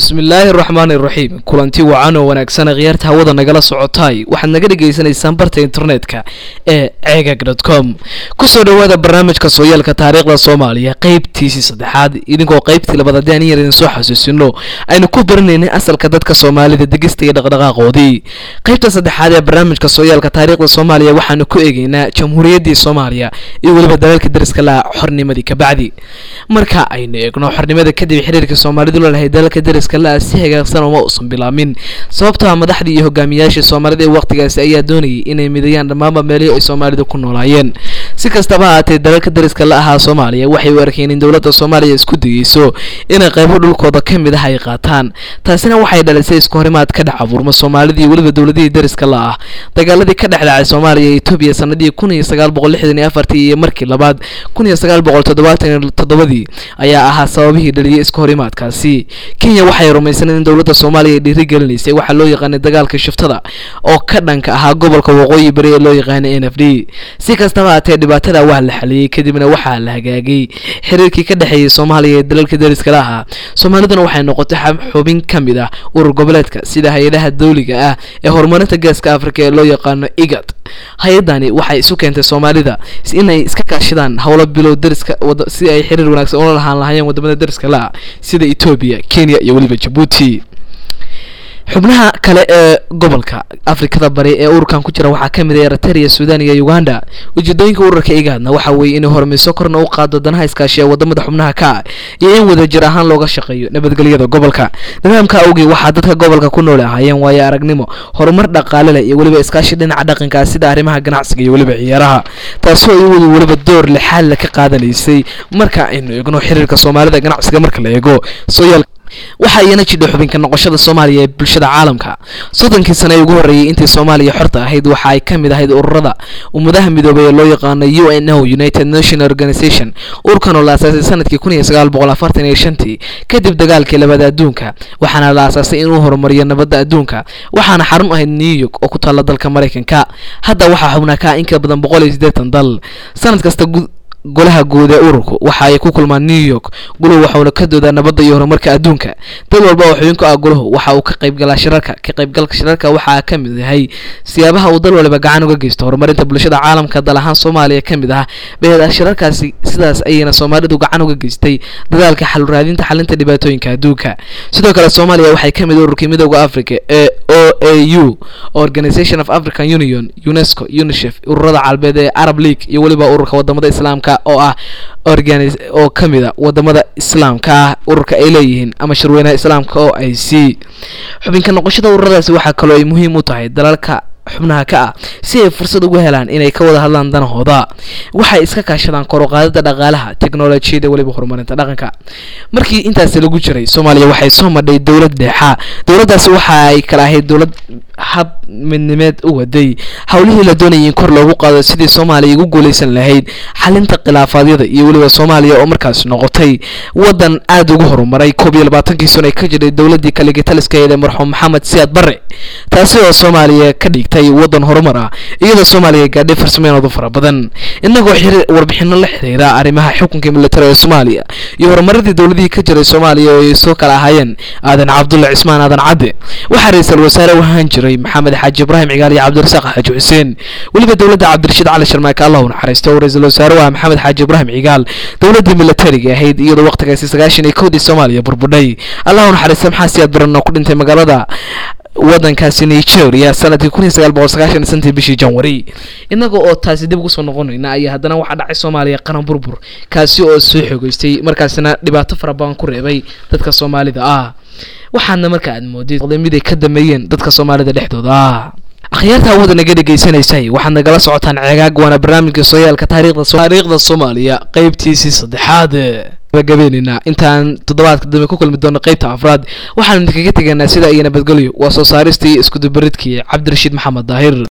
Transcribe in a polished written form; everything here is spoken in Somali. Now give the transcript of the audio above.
bismillaahi raxmaani raxiim kulanti wacan oo wanaagsan khiyaarta hawada nagala socotay waxaad naga dhagaysanaysaan barta internetka ee ceegag.com kusoo dhawaada barnaamijka sooyaalka taariikhda Soomaaliya qaybtiisa saddexaad idinkoo qaybtii labaad aan idin soo xasuusino aynu ku baranaynay asalka dadka Soomaalida degista iyo dhaqdhaqaaqoodii qaybta saddexaad ee barnaamijka sooyaalka taariikhda Soomaaliya waxaanu ku eegaynaa jamhuuriyaddii Soomaaliya iyo waliba dalalka dariska la xornimadii ka bacdi marka aynu eegno xornimada kadib xiriirka Soomaalidu la lahayd dalalka dariska la si hagaagsan oo ma uusan bilaamin sababtoo ah madaxdii iyo hogaamiyaashii Soomaalida ee waqtigaas ayaa doonayay inay midayaan dhammaan meelaha ay Soomaalidu ku noolaayeen si kastaba ahaatee dalalka dariska la ahaa Soomaaliya waxay u arkeen in dawladda Soomaaliya isku dayayso inay qaybo dhulkooda ka mid ah ay qaataan taasina waxay dhalisay isku horimaad ka dhac abuurma Soomaalida iyo waliba dawladihii dariska la ah dagaaladii ka dhexdhacay Soomaaliya iyo Itoobiya sanadii 1964 iyo markii labaad 1977 ayaa ahaa sababihii dhaliyay isku horimaadkaasi Kenya waxay rumaysaneen in dawladda Soomaaliya ay dhiirigelinaysa waxa loo yaqaan dagaalka shiftada oo ka dhanka ah gobolka waqooyi bari ee loo yaqaan NFD si kastaba ahaatee dhibaatada waa la xaliyay kadibna waxa la hagaagay xiriirkii ka dhaxeeyay Soomaaliya iyo dalalka dariska la ah Soomaaliduna waxay noqotay xubin kamid ah urur goboleedka sida hay'adaha dawliga ah ee horumarinta Geeska Afrika ee loo yaqaan IGAD hay'adani waxay isu keentay Soomaalida inay iska kaashadaan hawlo bilow dariska si ay xiriir wanaagsan u lahaayeen wadamada dariska la sida Itoobiya Kenya iyo waliba Djibouti xubnaha kale ee gobolka Afrikada bari ee ururkan ku jira waxa kamid ah Eritrea Sudan iyo Uganda ujeedooyinka ururka IGADna waxa weeye in horumariso korna u qaado danaha iskaashiga wadamada xubnaha ka iyo in wada jir ahaan looga shaqeeyo nabadgelyada gobolka nidaamka awgeed waxa dadka gobolka ku nool ahaayeen waaya aragnimo horumar dhaqaale leh iyo waliba iskaashi dhinaca dhaqanka sida arrimaha ganacsiga iyo waliba ciyaaraha taasoo ay waliba door lixaad ka qaadanaysay marka aynu eegno xiriirka Soomaalida ganacsiga marka la eego sooyaal waxa ayna jidho xubinka noqoshada Soomaaliya ee bulshada caalamka sodonkii sano ugu horeeyay intii Soomaaliya xorta ahayd waxa ay kamid ahayd ururada ummadaha midoobay ee loo yaqaan UNO United Nations Organization ururkan oo la aasaasay sanadkii 1945 kadib dagaalkii labaad adduunka waxaana la aasaasay inuu horumariyo nabadda adduunka waxaana xarun ahayd New York oo ku taala dalka Mareykanka hadda waxa xubnaha ka in ka badan 180 dal sanad kasta golaha guud ee ururku waxa ay ku kulmaan New York guluhu waxa uu ka doodaa nabadda iyo horumarka adduunka dad walba oo xubinka ah guluhu waxa uu ka qayb galaa shirarka waxa ka mid yahay siyaabaha uu dal walba gacan uga geysto horumarinta bulshada caalamka dal ahaan Soomaaliya ka mid ah beeda shirarkaasi sidaas ayayna Soomaalidu gacan uga geystay dadaalka xal raadinta xalinta dhibaatooyinka adduunka sidoo kale Soomaaliya waxay ka mid ururka midowga Afrika ee OAU Organization of African Union UNESCO UNICEF ururada caalbeed ee Arab League iyo waliba ururka wadamada Islaamka oo ah oo kamida wadamada Islaamka ururka ay leeyihiin ama shirweynaha Islaamka oo ay xubinka noqoshada ururadaasi waxa kale oo ay muhiim u tahay dalalka xubnaha ka si ay fursad ugu helaan inay ka wada hadlaan danahooda waxay iska kaashadaan kor u qaadida dhaqaalaha tiknoolajiyada waliba horumarinta dhaqanka markii intaas lagu jiray Soomaaliya waxay soo madhay dawlad dhexa dawladdaasi waxa ay kala ahayd dawlad hab midnimeed u waday hawlihii la doonayay kor loogu qaado sidii Soomaaliya ugu guuleysan lahayd xalinta khilaafadyada iyo waliba Soomaaliya oo markaas noqotay wadan aad ugu horumaray 22 sano ka jiray dawladii kale taliska ee marxuum Maxamed Siyaad Barre taasi oo Soomaaliya ka dhigtay wadan horumar ah iyadoo Soomaaliya gaadhay farsamooyin fara badan inagoo warbixino la xiriira arrimaha xukunka military ee Soomaaliya iyo horumaradii dawladii ka jiray Soomaaliya oo ay soo kala ahaayeen Aadan Cabdulla Cismaan Aadan Cadde waxa ra'iisul wasaare wahan jiray Maxamed Xaaji Ibraahim Cigaal iyo Cabdirasaaq Xaaji Xuseen waliba dawladda Cabdirashiid Cali Sharmaake Allah u naxariisto ra'iisul wasaare waa Maxamed Xaaji Ibraahim Cigaal dawladda military ahayd iyadoo waqtigaasi 91 Soomaaliya burbudhay Allah u naxariisto Maxamed Siyaad Barre ku dhintay magaalada wadankaasi Nigeria sanadkii 1990 bishii January inaga oo taasi dib ugu soo noqonayna ayaa haddana waxa dhacay Soomaaliya qaran burbur kaasi oo soo xogeystay markaasina dhibaato fara badan ku reebay dadka Soomaalida waxaana markaa aad moodid qodamada ka dameeyeen dadka Soomaalida dhexdooda akhyaarta wada naga dhageysanaysay waxaad nagala socotaan ceegaag waana barnaamijka sooyaalka taariikhda Soomaaliya qaybtiisa saddexaad gabagabeenina intaan toddobaadka dambe ku kulmi doono qaybta afraad waxaan idinkaga tegaynaa sida ay nabadgelyo waa soo saaristii isku dubaridkii Cabdirashiid Maxamed Daahir